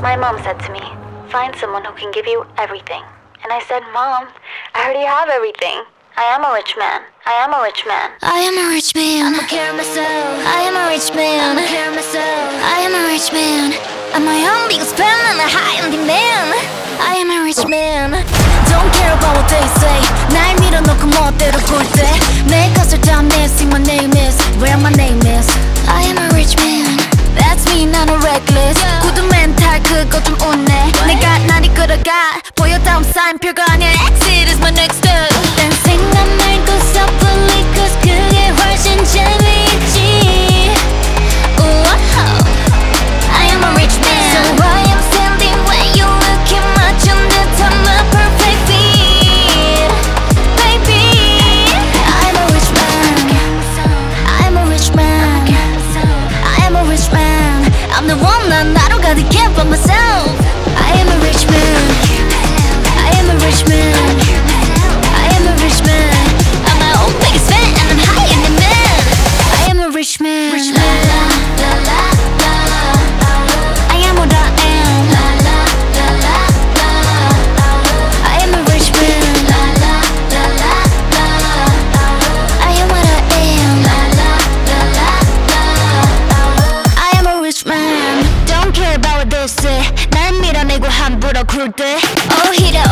My mom said to me, find someone who can give you everything. And I said, Mom, I already have everything. I am a rich man. I am a rich man. I am a rich man. I'ma carry myself. I am a rich man. I'ma carry myself. I am a rich man. I'm my own biggest fan and a high on demand. I am a rich man. Don't care about what they say. 날 밀어넣고 멋대로 굴 때 내 것을 다 messy. My name is where my name is. I am a rich man. That's me, 나는 reckless. 굳은 멘탈 그거 좀 웃네. 내가 날 이끌어가 보여 다음 사인 별거 아니야. Exit is my next step. 딴 생각 말고 섣불리 cause 그게 훨씬 재미있지. Ooh, I am a rich man. So I am standing where you look at 맞춘 듯한 my perfect fit. Baby, I am a rich man. I am a rich man. I am a rich man. I'm the one 난 나로 가득해 by myself. I am a rich man. I am a rich man. I am a rich man. I'm my own biggest fan and I'm high in the man. I am a rich man. Rich man. I am what I am. I am a rich man. I am what I am. I am a rich man. Don't care about what they say. 날 밀어내고 함부로 굴 때. Oh hit it.